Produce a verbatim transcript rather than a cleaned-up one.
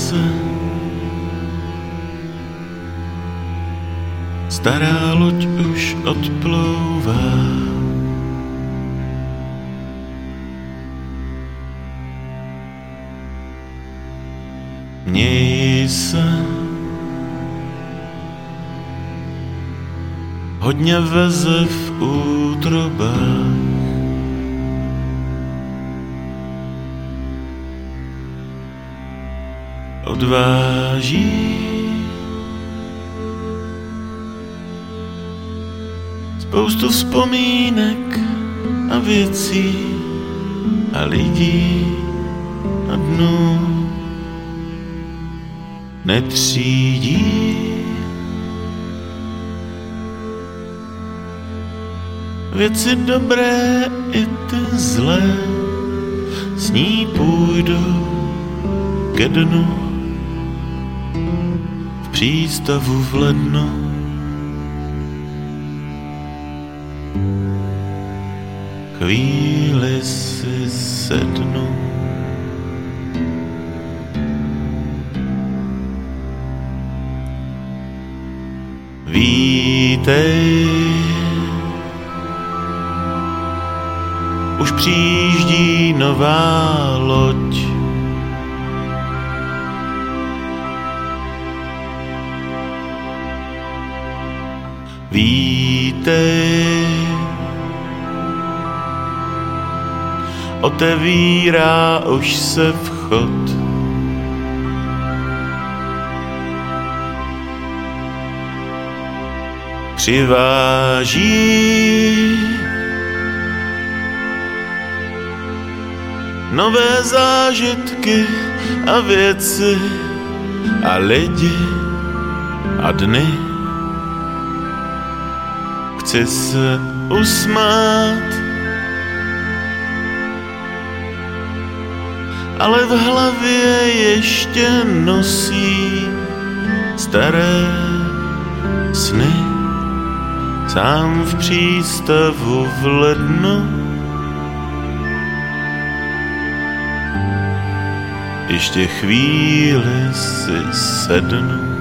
se, stará loď už odplouvá. Měj se, hodně veze v útrobách. Odváží spoustu vzpomínek a věcí a lidí a dnů. Netřídí věci dobré i ty zlé, s ní půjdou ke dnu v přístavu v lednu. Chvíli si sednu. Vítej, už přijíždí nová loď. Vítej, otevírá už se vchod. Přiváží nové zážitky a věci a lidi a dny. Chci se usmát, ale v hlavě ještě nosí staré sny. Sám v přístavu v lednu, ještě chvíli si sednu.